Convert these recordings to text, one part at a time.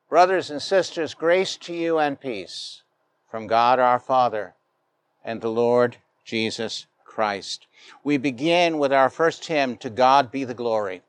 Brothers and sisters, grace to you and peace from God our Father and the Lord Jesus Christ. We begin with our first hymn, To God Be the Glory.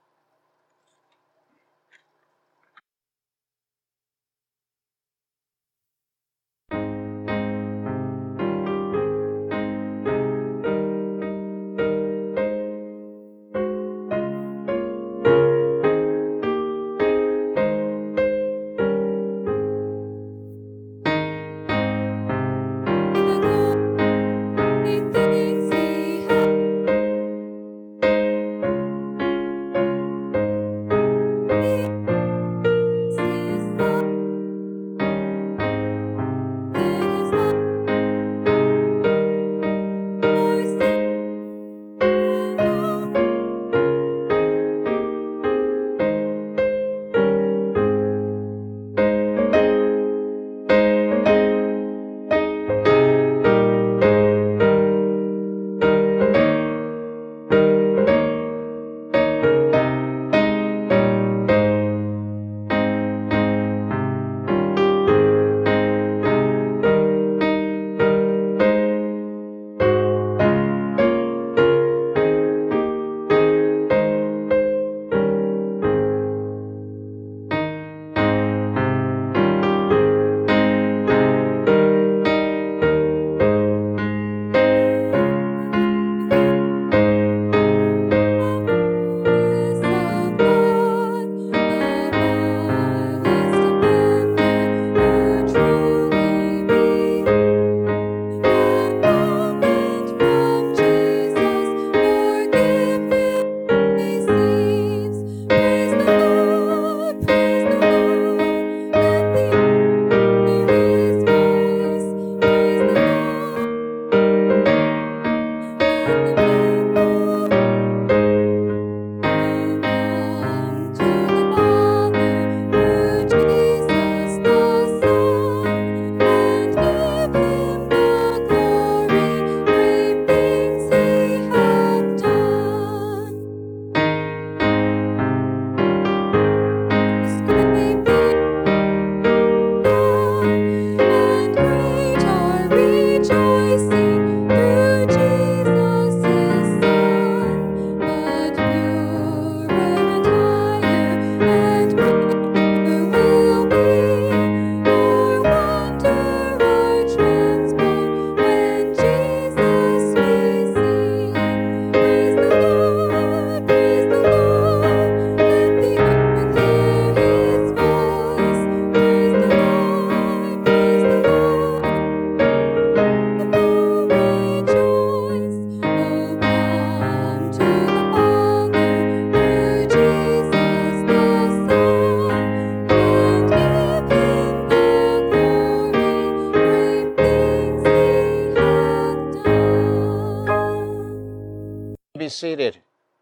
Be seated.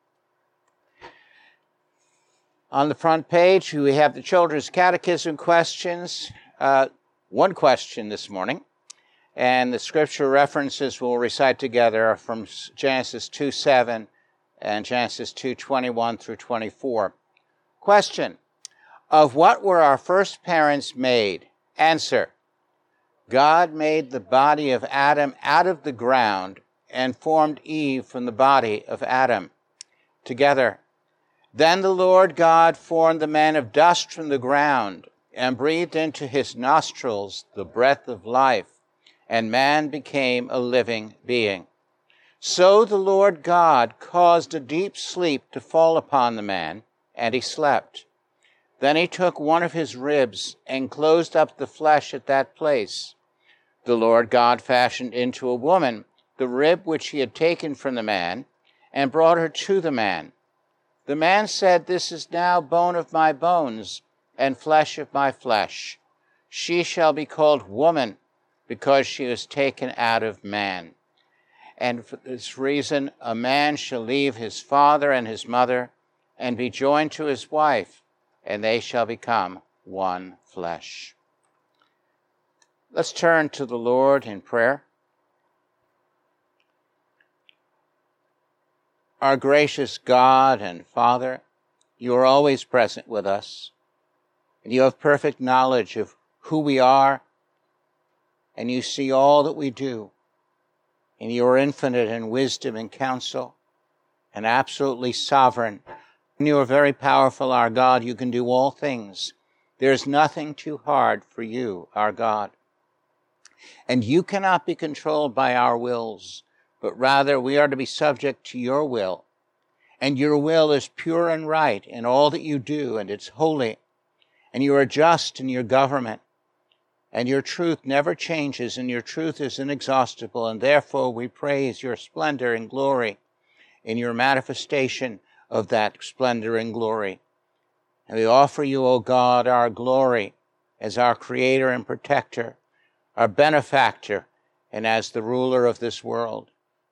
On the front page, we have the Children's Catechism questions. One question this morning, and the scripture references we'll recite together are from Genesis 2:7 and Genesis 2:21 through 24. Question: of what were our first parents made? Answer: God made the body of Adam out of the ground and formed Eve from the body of Adam. Together. Then the Lord God formed the man of dust from the ground and breathed into his nostrils the breath of life, and man became a living being. So the Lord God caused a deep sleep to fall upon the man, and he slept. Then he took one of his ribs and closed up the flesh at that place. The Lord God fashioned into a woman the rib which he had taken from the man, and brought her to the man. The man said, "This is now bone of my bones, and flesh of my flesh. She shall be called woman, because she was taken out of man. And for this reason a man shall leave his father and his mother, and be joined to his wife, and they shall become one flesh." Let's turn to the Lord in prayer. Our gracious God and Father, you are always present with us. And you have perfect knowledge of who we are, and you see all that we do. And you are infinite in wisdom and counsel, and absolutely sovereign. And you are very powerful, our God. You can do all things. There is nothing too hard for you, our God. And you cannot be controlled by our wills, but rather we are to be subject to your will. And your will is pure and right in all that you do, and it's holy. And you are just in your government. And your truth never changes, and your truth is inexhaustible. And therefore we praise your splendor and glory in your manifestation of that splendor and glory. And we offer you, O God, our glory as our creator and protector, our benefactor, and as the ruler of this world.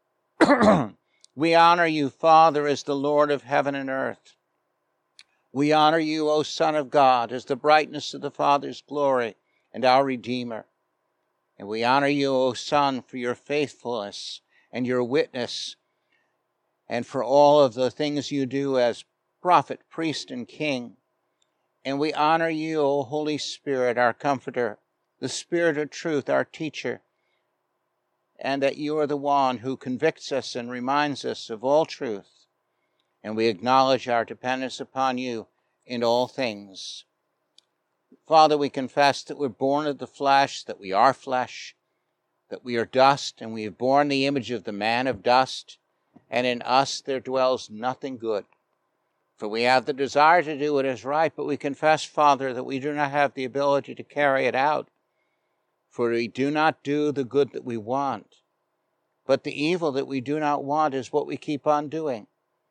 We honor you, Father, as the Lord of heaven and earth. We honor you, O Son of God, as the brightness of the Father's glory and our Redeemer. And we honor you, O Son, for your faithfulness and your witness, and for all of the things you do as prophet, priest, and king. And we honor you, O Holy Spirit, our comforter, the Spirit of truth, our teacher, and that you are the one who convicts us and reminds us of all truth. And we acknowledge our dependence upon you in all things. Father, we confess that we're born of the flesh, that we are flesh, that we are dust, and we have borne the image of the man of dust, and in us there dwells nothing good. For we have the desire to do what is right, but we confess, Father, that we do not have the ability to carry it out. For we do not do the good that we want, but the evil that we do not want is what we keep on doing.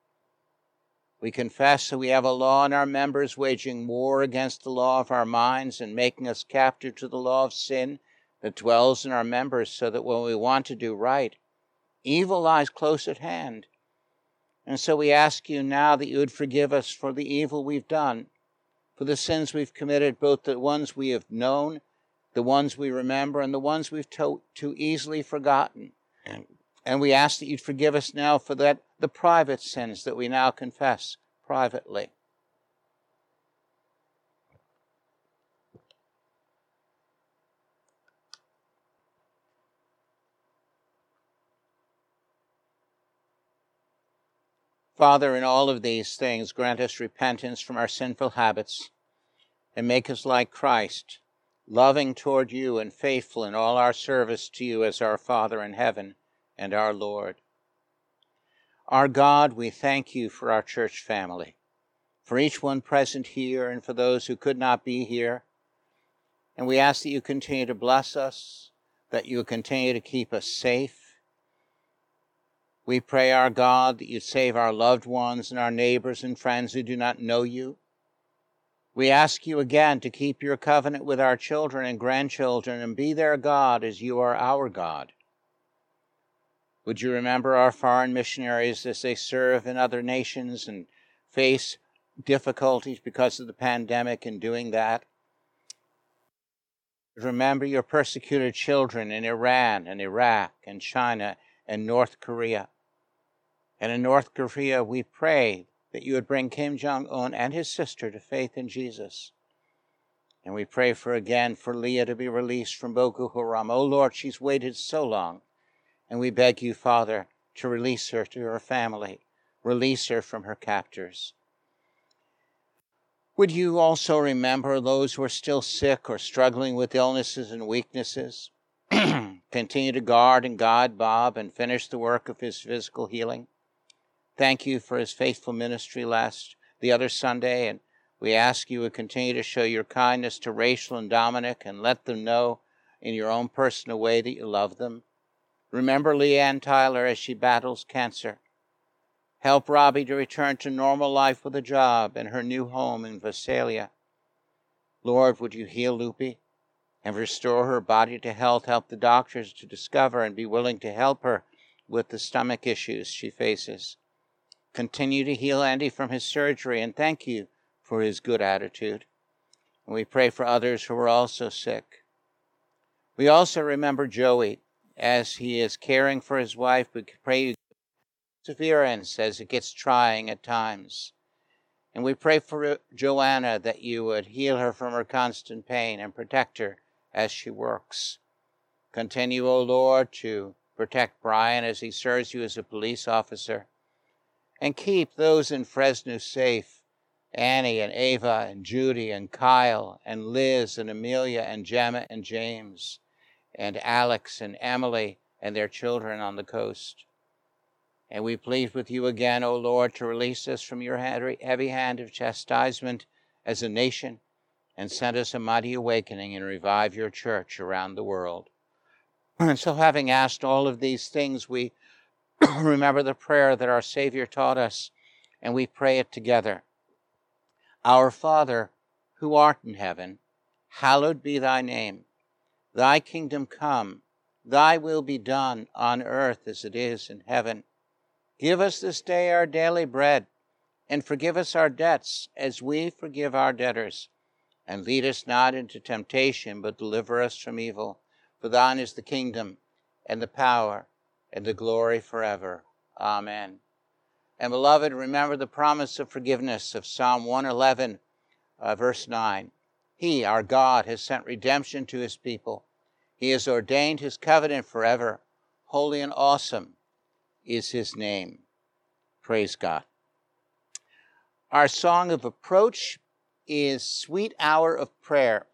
We confess that we have a law in our members waging war against the law of our minds and making us captive to the law of sin that dwells in our members, so that when we want to do right, evil lies close at hand. And so we ask you now that you would forgive us for the evil we've done, for the sins we've committed, both the ones we have known, the ones we remember, and the ones we've too easily forgotten. And we ask that you'd forgive us now for the private sins that we now confess privately. Father, in all of these things, grant us repentance from our sinful habits and make us like Christ, loving toward you and faithful in all our service to you as our Father in heaven and our Lord. Our God, we thank you for our church family, for each one present here and for those who could not be here. And we ask that you continue to bless us, that you continue to keep us safe. We pray, our God, that you save our loved ones and our neighbors and friends who do not know you. We ask you again to keep your covenant with our children and grandchildren and be their God as you are our God. Would you remember our foreign missionaries as they serve in other nations and face difficulties because of the pandemic in doing that? Remember your persecuted children in Iran and Iraq and China and North Korea. And in North Korea, we pray that you would bring Kim Jong-un and his sister to faith in Jesus. And we pray for Leah to be released from Boko Haram. Oh Lord, she's waited so long. And we beg you, Father, to release her to her family. Release her from her captors. Would you also remember those who are still sick or struggling with illnesses and weaknesses? Continue to guard and guide Bob and finish the work of his physical healing. Thank you for his faithful ministry the other Sunday, and we ask you to continue to show your kindness to Rachel and Dominic and let them know in your own personal way that you love them. Remember Leanne Tyler as she battles cancer. Help Robbie to return to normal life with a job and her new home in Visalia. Lord, would you heal Loopy and restore her body to health? Help the doctors to discover and be willing to help her with the stomach issues she faces. Continue to heal Andy from his surgery, and thank you for his good attitude. And we pray for others who are also sick. We also remember Joey as he is caring for his wife. We pray you perseverance as it gets trying at times. And we pray for Joanna that you would heal her from her constant pain and protect her as she works. Continue, O Lord, to protect Brian as he serves you as a police officer. And keep those in Fresno safe, Annie and Ava and Judy and Kyle and Liz and Amelia and Gemma and James and Alex and Emily and their children on the coast. And we plead with you again, O Lord, to release us from your heavy hand of chastisement as a nation and send us a mighty awakening and revive your church around the world. And so having asked all of these things, we remember the prayer that our Savior taught us, and we pray it together. Our Father, who art in heaven, hallowed be thy name. Thy kingdom come, thy will be done on earth as it is in heaven. Give us this day our daily bread, and forgive us our debts as we forgive our debtors. And lead us not into temptation, but deliver us from evil. For thine is the kingdom, and the power, and the glory forever. Amen. And beloved, remember the promise of forgiveness of Psalm 111, verse 9. He, our God, has sent redemption to his people. He has ordained his covenant forever. Holy and awesome is his name. Praise God. Our song of approach is Sweet Hour of Prayer.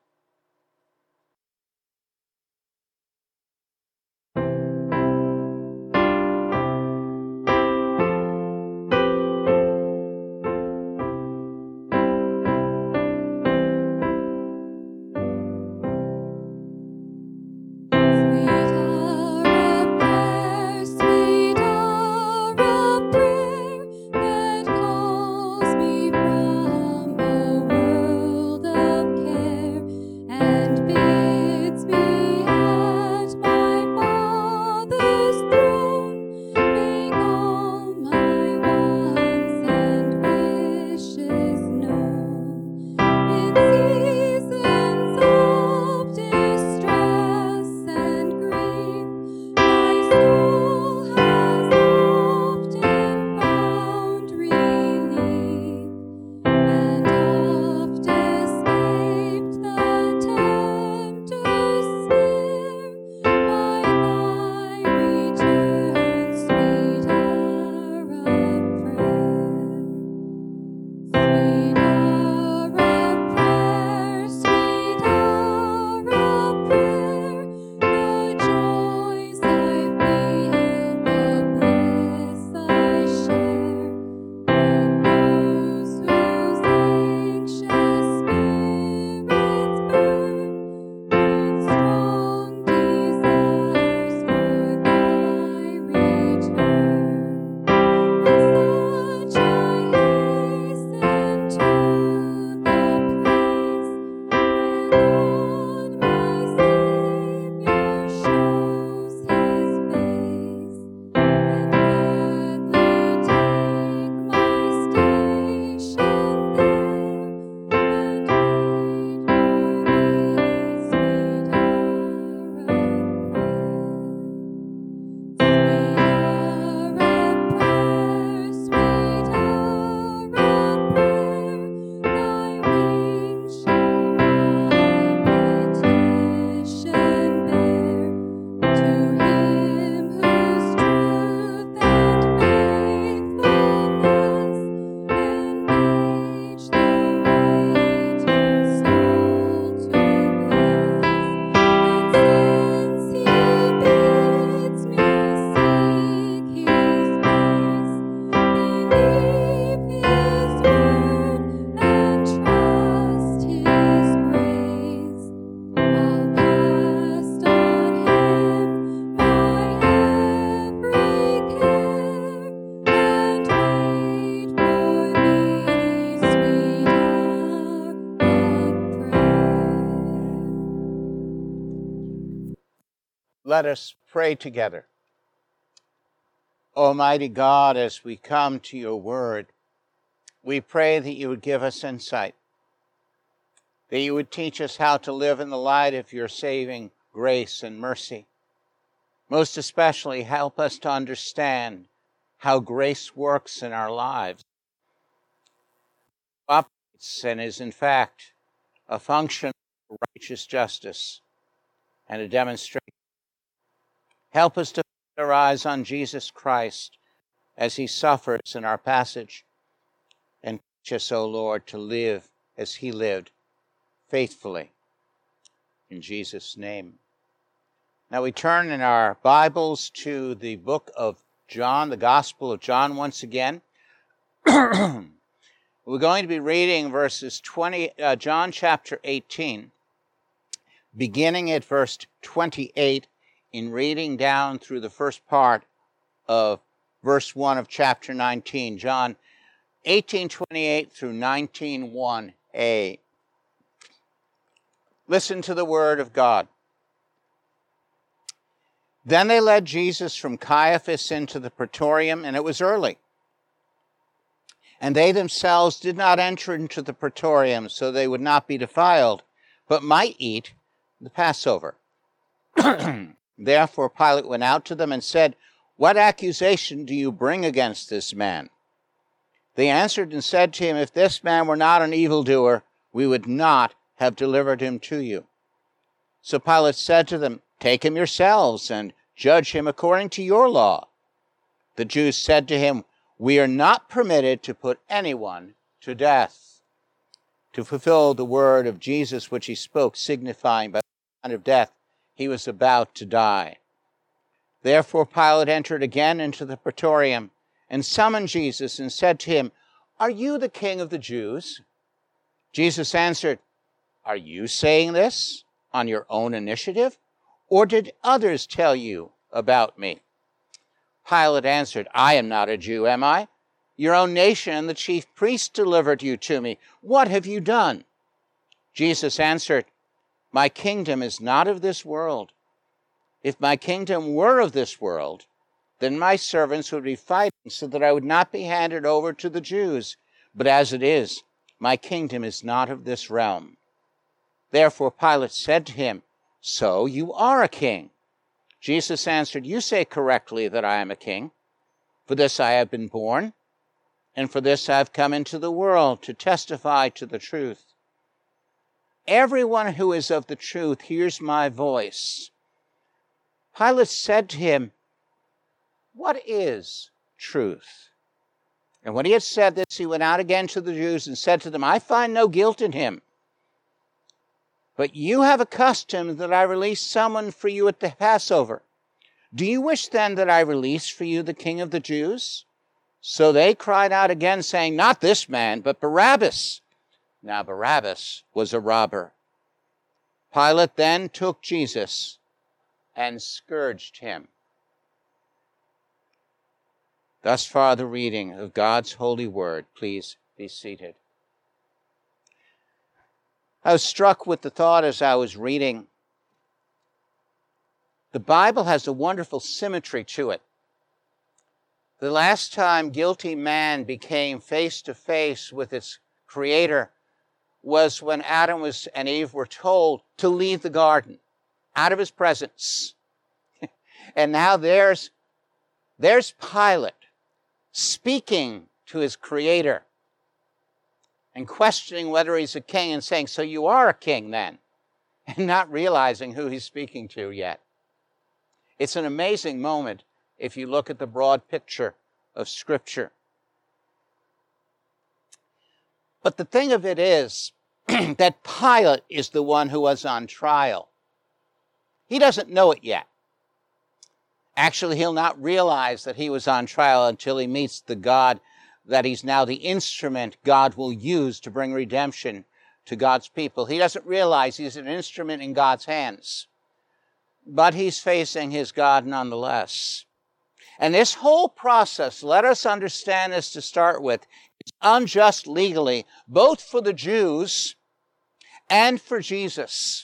Let us pray together. Almighty God, as we come to your word, we pray that you would give us insight, that you would teach us how to live in the light of your saving grace and mercy. Most especially, help us to understand how grace works in our lives. demonstrates and is in fact a function of righteous justice and a demonstration. Help us to fix our eyes on Jesus Christ as he suffers in our passage, and teach us, O Lord, to live as he lived, faithfully. In Jesus' name. Now we turn in our Bibles to the book of John, the Gospel of John once again. We're going to be reading John chapter 18, beginning at verse 28, in reading down through the first part of verse 1 of chapter 19. John 18:28 through 19:1a. Listen to the word of God. Then they led Jesus from Caiaphas into the praetorium, and it was early. And they themselves did not enter into the praetorium, so they would not be defiled, but might eat the Passover. Therefore Pilate went out to them and said, "What accusation do you bring against this man?" They answered and said to him, "If this man were not an evildoer, we would not have delivered him to you." So Pilate said to them, "Take him yourselves and judge him according to your law." The Jews said to him, "We are not permitted to put anyone to death," to fulfill the word of Jesus which he spoke, signifying by the kind of death he was about to die. Therefore Pilate entered again into the praetorium and summoned Jesus and said to him, "Are you the king of the Jews?" Jesus answered, "Are you saying this on your own initiative, or did others tell you about me?" Pilate answered, "I am not a Jew, am I? Your own nation and the chief priests delivered you to me. What have you done?" Jesus answered, "My kingdom is not of this world. If my kingdom were of this world, then my servants would be fighting so that I would not be handed over to the Jews. But as it is, my kingdom is not of this realm." Therefore Pilate said to him, "So you are a king?" Jesus answered, "You say correctly that I am a king. For this I have been born, and for this I have come into the world, to testify to the truth. Everyone who is of the truth hears my voice." Pilate said to him, "What is truth?" And when he had said this, he went out again to the Jews and said to them, "I find no guilt in him. But you have a custom that I release someone for you at the Passover. Do you wish then that I release for you the king of the Jews?" So they cried out again, saying, "Not this man, but Barabbas." Now Barabbas was a robber. Pilate then took Jesus and scourged him. Thus far the reading of God's holy word. Please be seated. I was struck with the thought as I was reading. The Bible has a wonderful symmetry to it. The last time guilty man became face to face with its Creator was when Adam and Eve were told to leave the garden, out of his presence. And now there's Pilate speaking to his Creator and questioning whether he's a king and saying, "So you are a king then," and not realizing who he's speaking to yet. It's an amazing moment if you look at the broad picture of Scripture. But the thing of it is that Pilate is the one who was on trial. He doesn't know it yet. Actually, he'll not realize that he was on trial until he meets the God that he's now the instrument God will use to bring redemption to God's people. He doesn't realize he's an instrument in God's hands, but he's facing his God nonetheless. And this whole process, let us understand this to start with, is unjust legally, both for the Jews and for Jesus.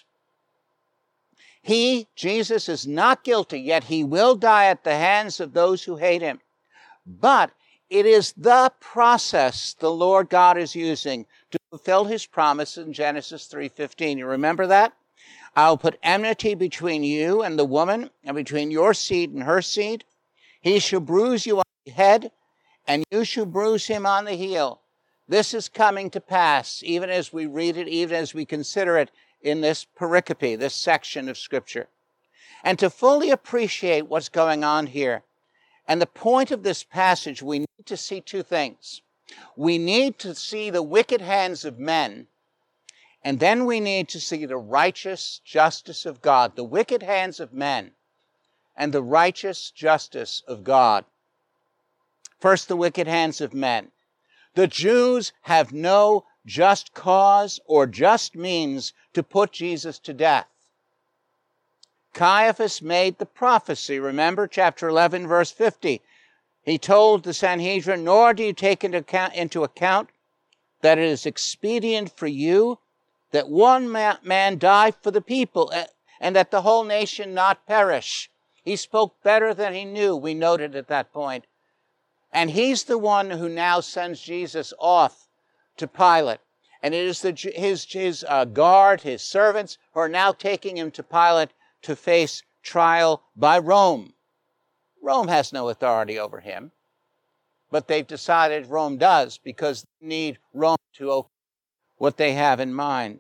He, Jesus, is not guilty, yet he will die at the hands of those who hate him. But it is the process the Lord God is using to fulfill his promise in Genesis 3:15. You remember that? "I'll put enmity between you and the woman, and between your seed and her seed. He shall bruise you on the head, and you shall bruise him on the heel." This is coming to pass, even as we read it, even as we consider it in this pericope, this section of Scripture. And to fully appreciate what's going on here, and the point of this passage, we need to see two things. We need to see the wicked hands of men, and then we need to see the righteous justice of God. The wicked hands of men and the righteous justice of God. First, the wicked hands of men. The Jews have no just cause or just means to put Jesus to death. Caiaphas made the prophecy. Remember chapter 11, verse 50. He told the Sanhedrin, "Nor do you take into account that it is expedient for you that one man die for the people, and that the whole nation not perish." He spoke better than he knew, we noted at that point. And he's the one who now sends Jesus off to Pilate. And it is his guard, his servants, who are now taking him to Pilate to face trial by Rome. Rome has no authority over him. But they've decided Rome does, because they need Rome to open what they have in mind.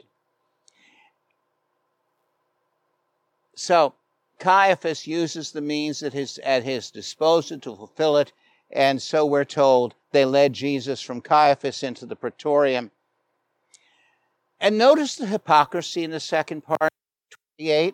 So Caiaphas uses the means at his disposal to fulfill it, and so we're told they led Jesus from Caiaphas into the praetorium. And notice the hypocrisy in the second part, 28.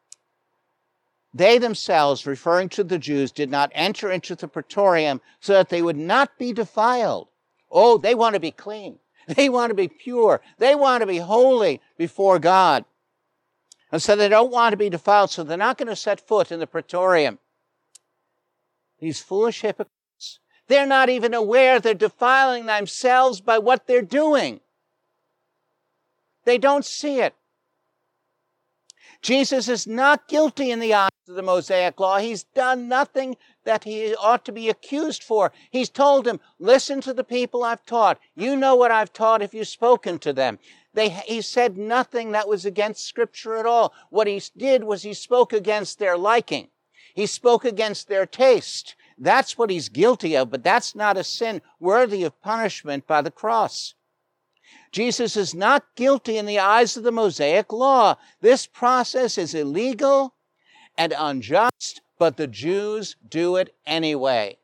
They themselves, referring to the Jews, did not enter into the praetorium so that they would not be defiled. Oh, they want to be clean. They want to be pure. They want to be holy before God. And so they don't want to be defiled, so they're not going to set foot in the praetorium. These foolish hypocrites, they're not even aware they're defiling themselves by what they're doing. They don't see it. Jesus is not guilty in the eyes of the Mosaic law. He's done nothing that he ought to be accused for. He's told them, listen to the people I've taught. You know what I've taught if you've spoken to them. He said nothing that was against Scripture at all. What he did was he spoke against their liking. He spoke against their taste. That's what he's guilty of, but that's not a sin worthy of punishment by the cross. Jesus is not guilty in the eyes of the Mosaic law. This process is illegal and unjust, but the Jews do it anyway.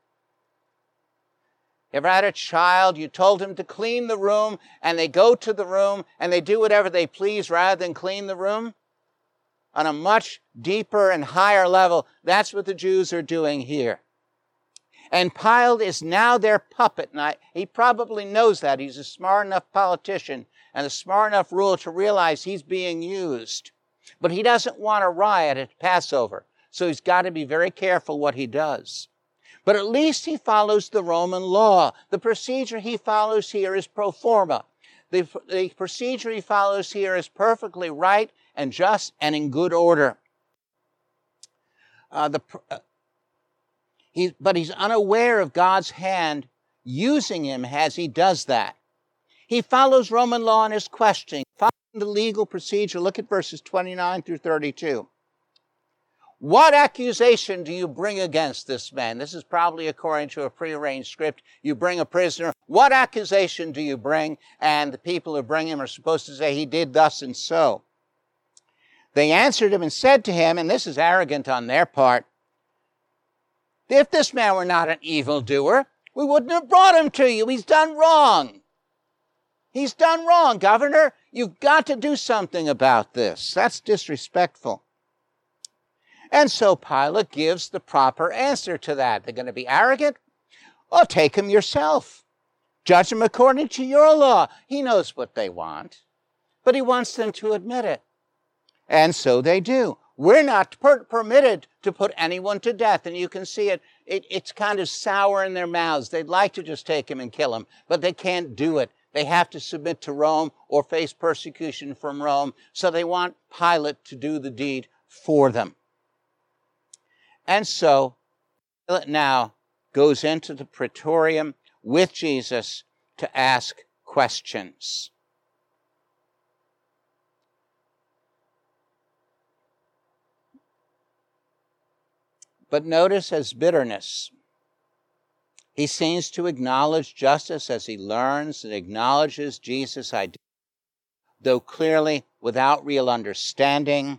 Ever had a child, you told him to clean the room, and they go to the room and they do whatever they please rather than clean the room? On a much deeper and higher level, that's what the Jews are doing here. And Pilate is now their puppet. And he probably knows that. He's a smart enough politician and a smart enough ruler to realize he's being used. But he doesn't want a riot at Passover. So he's got to be very careful what he does. But at least he follows the Roman law. The procedure he follows here is pro forma. The procedure he follows here is perfectly right and just and in good order. But he's unaware of God's hand using him as he does that. He follows Roman law in his questioning, following the legal procedure. Look at verses 29 through 32. What accusation do you bring against this man? This is probably according to a prearranged script. You bring a prisoner. What accusation do you bring? And the people who bring him are supposed to say he did thus and so. They answered him and said to him, and this is arrogant on their part, if this man were not an evildoer, we wouldn't have brought him to you. He's done wrong. He's done wrong, Governor. You've got to do something about this. That's disrespectful. And so Pilate gives the proper answer to that. They're going to be arrogant? Oh, take him yourself. Judge him according to your law. He knows what they want, but he wants them to admit it. And so they do. We're not permitted to put anyone to death. And you can see it's kind of sour in their mouths. They'd like to just take him and kill him, but they can't do it. They have to submit to Rome or face persecution from Rome. So they want Pilate to do the deed for them. And so Pilate now goes into the praetorium with Jesus to ask questions. But notice as bitterness, He seems to acknowledge justice as he learns and acknowledges Jesus' identity, though clearly without real understanding.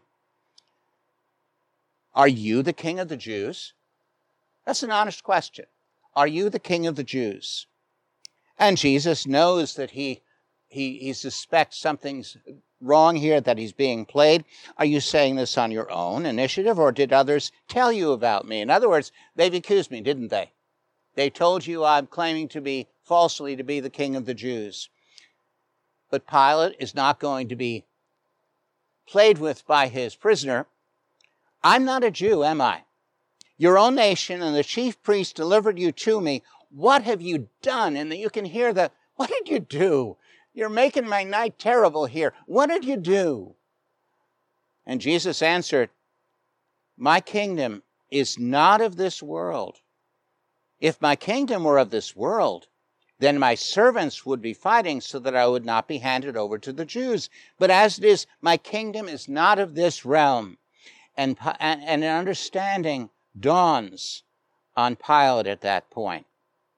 Are you the king of the Jews? That's an honest question. Are you the king of the Jews? And Jesus knows that he suspects something's wrong here, that he's being played. Are you saying this on your own initiative, or did others tell you about me? In other words, they've accused me, didn't they? They told you I'm claiming to be falsely to be the king of the Jews. But Pilate is not going to be played with by his prisoner. I'm not a Jew, am I? Your own nation and the chief priests delivered you to me. What have you done? And you can hear what did you do? You're making my night terrible here. What did you do? And Jesus answered, my kingdom is not of this world. If my kingdom were of this world, then my servants would be fighting so that I would not be handed over to the Jews. But as it is, my kingdom is not of this realm. And an understanding dawns on Pilate at that point.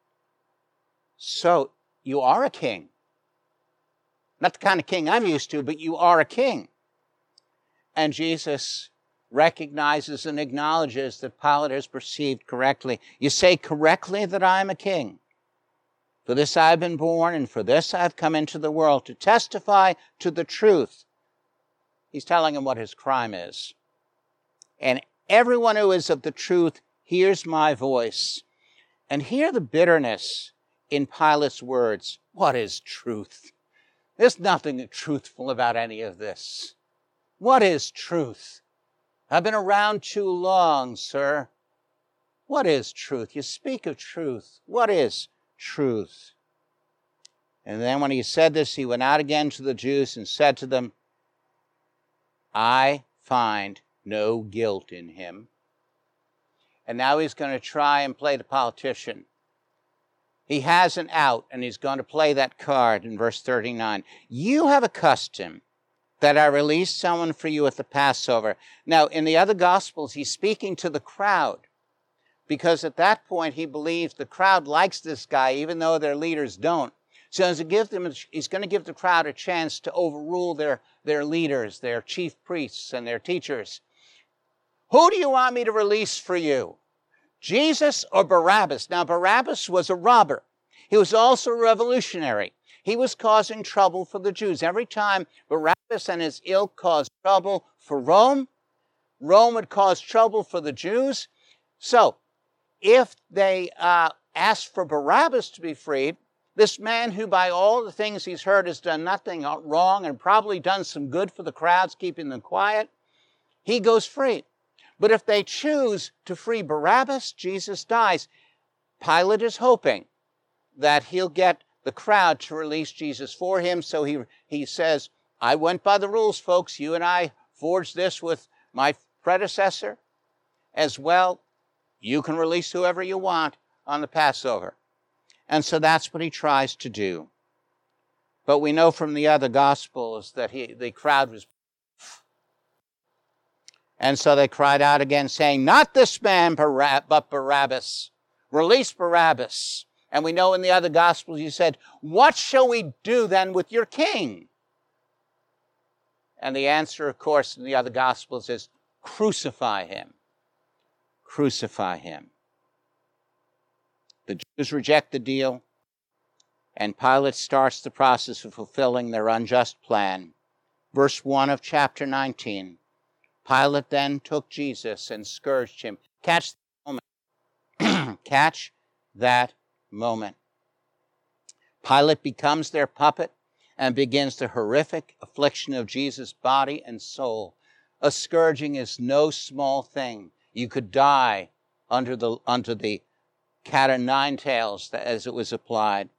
So, you are a king. Not the kind of king I'm used to, but you are a king. And Jesus recognizes and acknowledges that Pilate has perceived correctly. You say correctly that I am a king. For this I have been born, and for this I have come into the world, to testify to the truth. He's telling him what his crime is. And everyone who is of the truth hears my voice. And hear the bitterness in Pilate's words. What is truth? There's nothing truthful about any of this. What is truth? I've been around too long, sir. What is truth? You speak of truth. What is truth? And then when he said this, he went out again to the Jews and said to them, I find no guilt in him. And now he's going to try and play the politician. He has an out, and he's going to play that card in verse 39. You have a custom that I release someone for you at the Passover. Now, in the other Gospels, he's speaking to the crowd, because at that point he believes the crowd likes this guy, even though their leaders don't. So he's going to give the crowd a chance to overrule their leaders, their chief priests and their teachers. Who do you want me to release for you? Jesus or Barabbas? Now, Barabbas was a robber. He was also a revolutionary. He was causing trouble for the Jews. Every time Barabbas and his ilk caused trouble for Rome, Rome would cause trouble for the Jews. So, if they asked for Barabbas to be freed, this man who by all the things he's heard has done nothing wrong and probably done some good for the crowds, keeping them quiet, he goes free. But if they choose to free Barabbas, Jesus dies. Pilate is hoping that he'll get the crowd to release Jesus for him. So he says, I went by the rules, folks. You and I forged this with my predecessor as well. You can release whoever you want on the Passover. And so that's what he tries to do. But we know from the other Gospels that the crowd was... And so they cried out again, saying, not this man, but Barabbas. Release Barabbas. And we know in the other Gospels he said, what shall we do then with your king? And the answer, of course, in the other Gospels is, crucify him. Crucify him. The Jews reject the deal, and Pilate starts the process of fulfilling their unjust plan. Verse 1 of chapter 19. Pilate then took Jesus and scourged him. Catch that moment. Catch that moment. Pilate becomes their puppet and begins the horrific affliction of Jesus' body and soul. A scourging is no small thing. You could die under the cat o' nine tails as it was applied.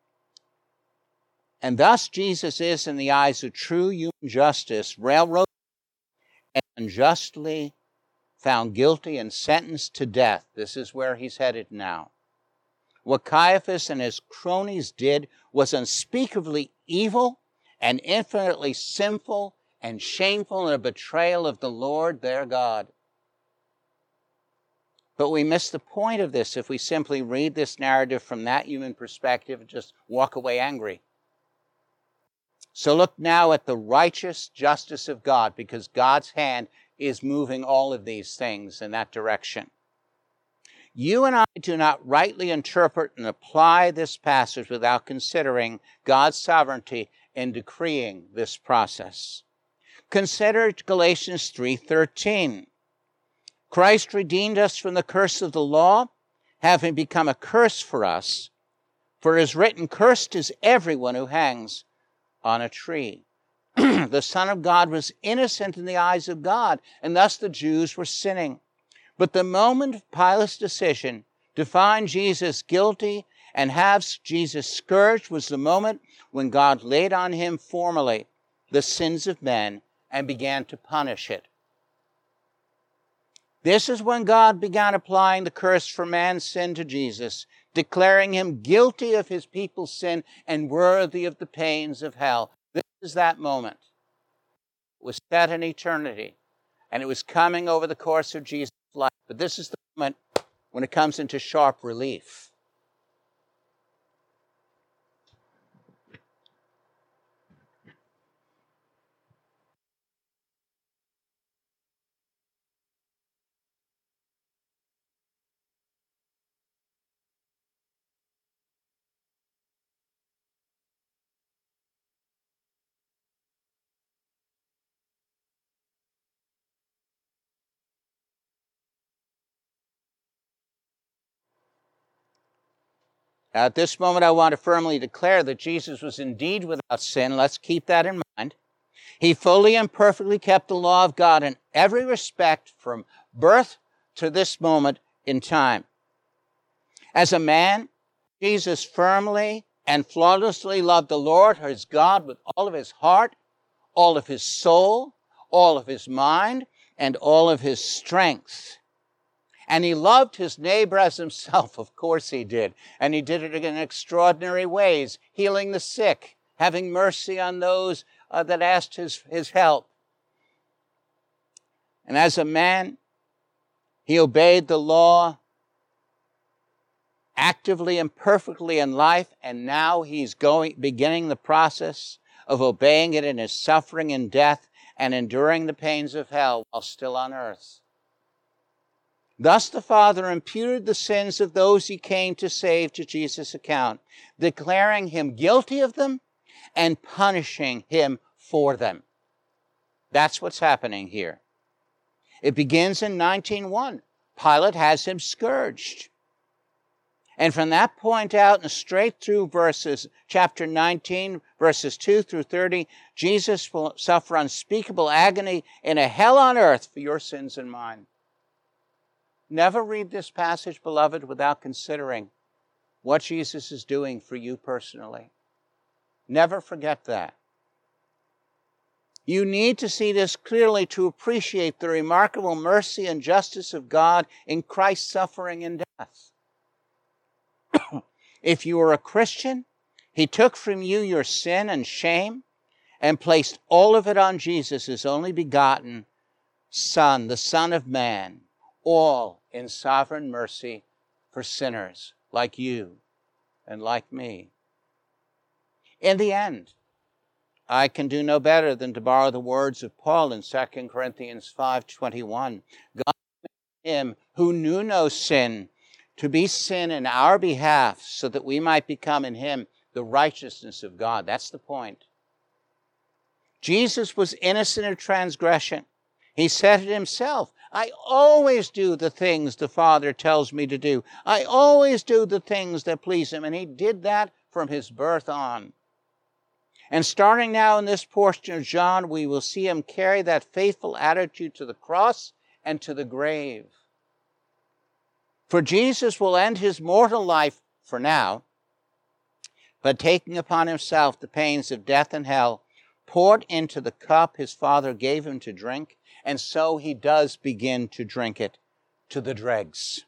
And thus Jesus is, in the eyes of true human justice, railroaded and unjustly found guilty and sentenced to death. This is where he's headed now. What Caiaphas and his cronies did was unspeakably evil and infinitely sinful and shameful, and a betrayal of the Lord their God. But we miss the point of this if we simply read this narrative from that human perspective and just walk away angry. So look now at the righteous justice of God, because God's hand is moving all of these things in that direction. You and I do not rightly interpret and apply this passage without considering God's sovereignty in decreeing this process. Consider Galatians 3:13. Christ redeemed us from the curse of the law, having become a curse for us. For it is written, cursed is everyone who hangs on a tree. The Son of God was innocent in the eyes of God, and thus the Jews were sinning. But the moment of Pilate's decision to find Jesus guilty and have Jesus scourged was the moment when God laid on him formally the sins of men and began to punish it. This is when God began applying the curse for man's sin to Jesus, declaring him guilty of his people's sin and worthy of the pains of hell. This is that moment. It was set in eternity, and it was coming over the course of Jesus' life. But this is the moment when it comes into sharp relief. At this moment, I want to firmly declare that Jesus was indeed without sin. Let's keep that in mind. He fully and perfectly kept the law of God in every respect from birth to this moment in time. As a man, Jesus firmly and flawlessly loved the Lord, his God, with all of his heart, all of his soul, all of his mind, and all of his strength. And he loved his neighbor as himself. Of course he did. And he did it in extraordinary ways, healing the sick, having mercy on those that asked his help. And as a man, he obeyed the law actively and perfectly in life, and now he's beginning the process of obeying it in his suffering and death and enduring the pains of hell while still on earth. Thus the Father imputed the sins of those he came to save to Jesus' account, declaring him guilty of them and punishing him for them. That's what's happening here. It begins in 19:1. Pilate has him scourged. And from that point out and straight through chapter 19, verses 2 through 30, Jesus will suffer unspeakable agony in a hell on earth for your sins and mine. Never read this passage, beloved, without considering what Jesus is doing for you personally. Never forget that. You need to see this clearly to appreciate the remarkable mercy and justice of God in Christ's suffering and death. If you are a Christian, he took from you your sin and shame and placed all of it on Jesus, his only begotten Son, the Son of Man, all in sovereign mercy for sinners like you and like me. In the end, I can do no better than to borrow the words of Paul in 2 Corinthians 5:21. God made him who knew no sin to be sin in our behalf, so that we might become in him the righteousness of God. That's the point. Jesus was innocent of transgression. He said it himself. I always do the things the Father tells me to do. I always do the things that please him. And he did that from his birth on. And starting now in this portion of John, we will see him carry that faithful attitude to the cross and to the grave. For Jesus will end his mortal life for now, but taking upon himself the pains of death and hell, poured into the cup his Father gave him to drink, and so he does begin to drink it to the dregs.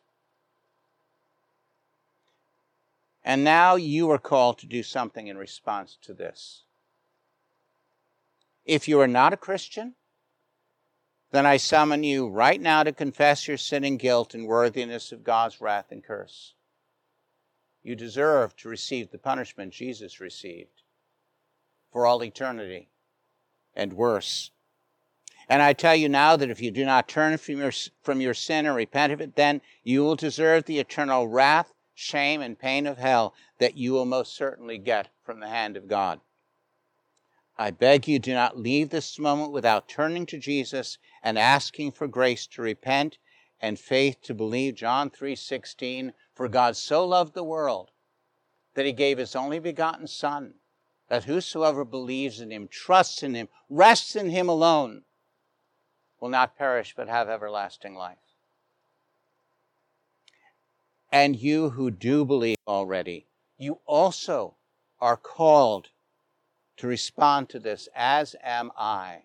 And now you are called to do something in response to this. If you are not a Christian, then I summon you right now to confess your sin and guilt and worthiness of God's wrath and curse. You deserve to receive the punishment Jesus received for all eternity and worse. And I tell you now that if you do not turn from your sin and repent of it, then you will deserve the eternal wrath, shame, and pain of hell that you will most certainly get from the hand of God. I beg you, do not leave this moment without turning to Jesus and asking for grace to repent and faith to believe. John 3:16, for God so loved the world that he gave his only begotten Son, that whosoever believes in him, trusts in him, rests in him alone, will not perish but have everlasting life. And you who do believe already, you also are called to respond to this, as am I.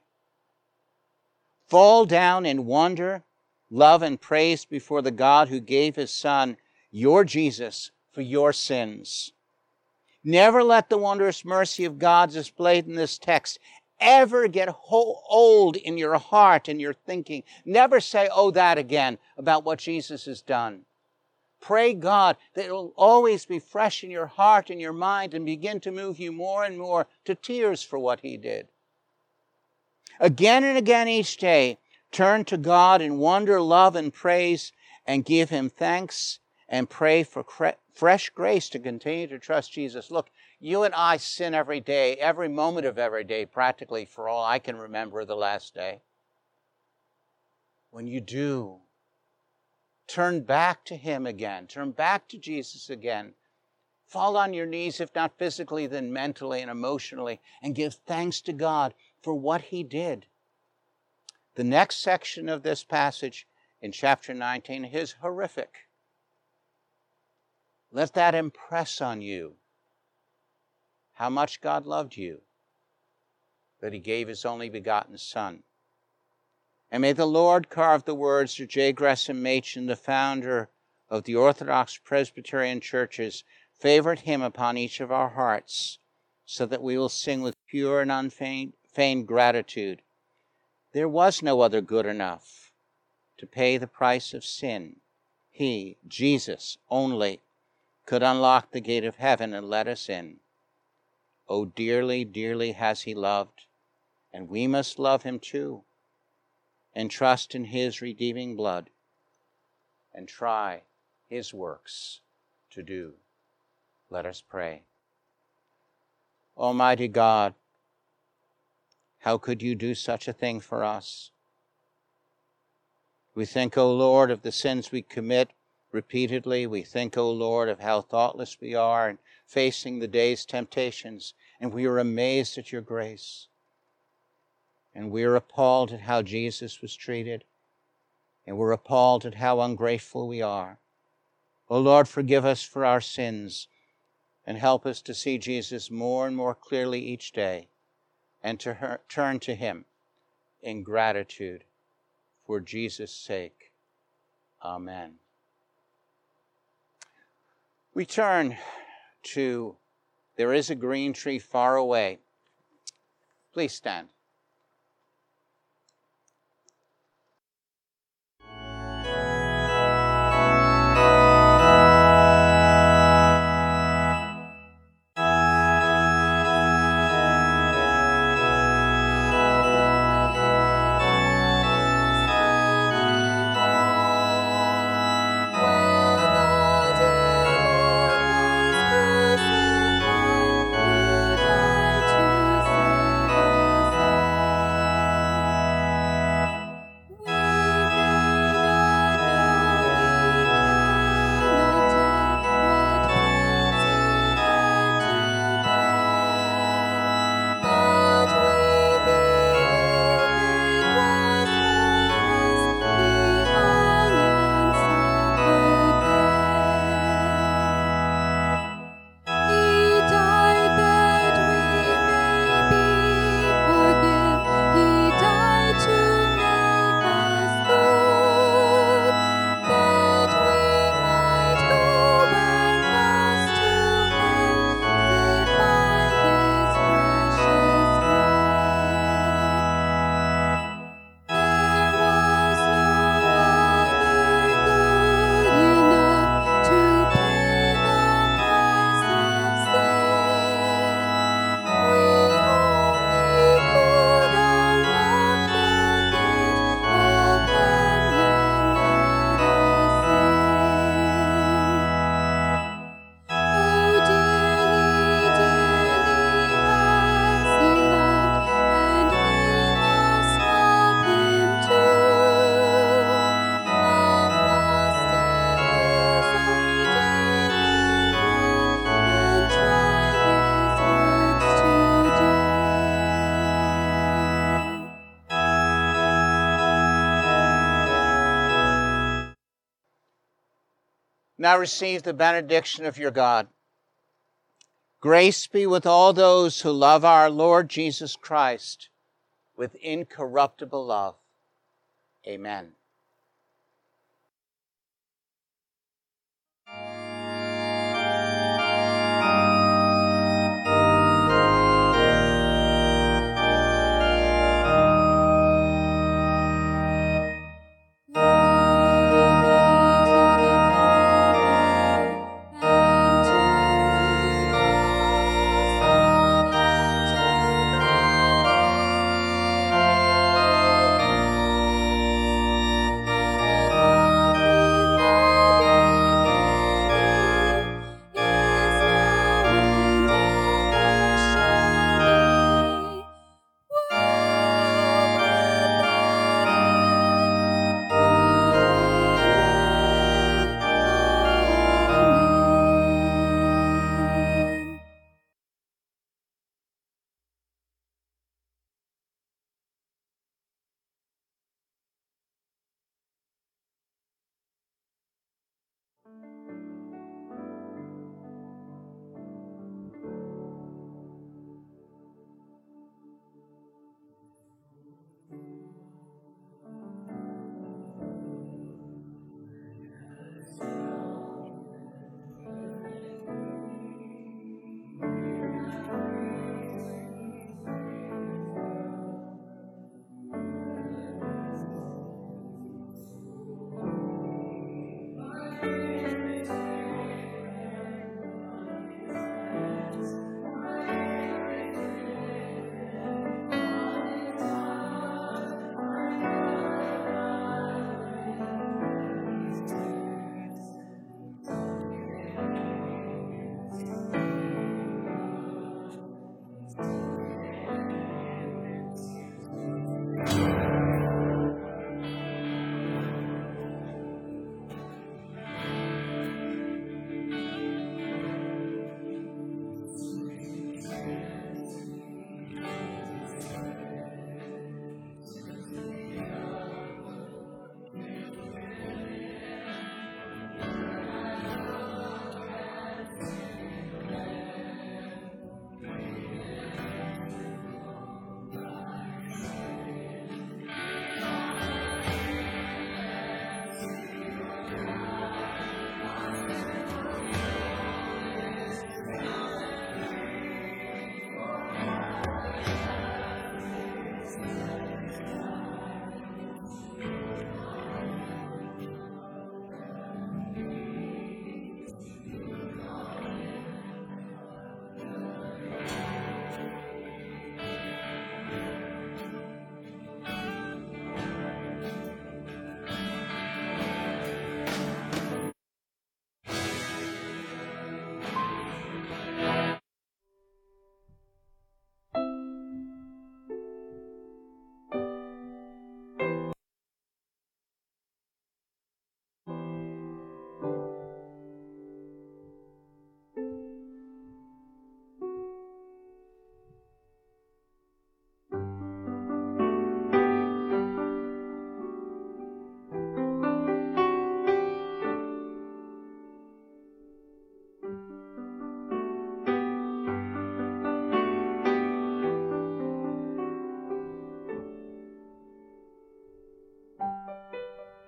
Fall down in wonder, love, and praise before the God who gave his Son, your Jesus, for your sins. Never let the wondrous mercy of God displayed in this text ever get old in your heart and your thinking. Never say, oh, that again, about what Jesus has done. Pray God that it will always be fresh in your heart and your mind and begin to move you more and more to tears for what he did. Again and again each day, turn to God in wonder, love, and praise, and give him thanks and pray for fresh grace to continue to trust Jesus. Look, you and I sin every day, every moment of every day, practically for all I can remember the last day. When you do, turn back to him again. Turn back to Jesus again. Fall on your knees, if not physically, then mentally and emotionally, and give thanks to God for what he did. The next section of this passage in chapter 19 is horrific. Let that impress on you how much God loved you, that he gave his only begotten Son. And may the Lord carve the words of J. Gresham Machen, the founder of the Orthodox Presbyterian churches, favorite hymn upon each of our hearts, so that we will sing with pure and unfeigned gratitude. There was no other good enough to pay the price of sin. He, Jesus, only could unlock the gate of heaven and let us in. Oh, dearly, dearly has he loved, and we must love him too, and trust in his redeeming blood, and try his works to do. Let us pray. Almighty God, how could you do such a thing for us? We think, O Lord, of the sins we commit repeatedly. We think, O Lord, of how thoughtless we are in facing the day's temptations, and we are amazed at your grace. And we are appalled at how Jesus was treated, and we're appalled at how ungrateful we are. O Lord, forgive us for our sins, and help us to see Jesus more and more clearly each day, and to turn to him in gratitude for Jesus' sake. Amen. We turn to There Is a Green Tree Far Away. Please stand. Now receive the benediction of your God. Grace be with all those who love our Lord Jesus Christ with incorruptible love. Amen.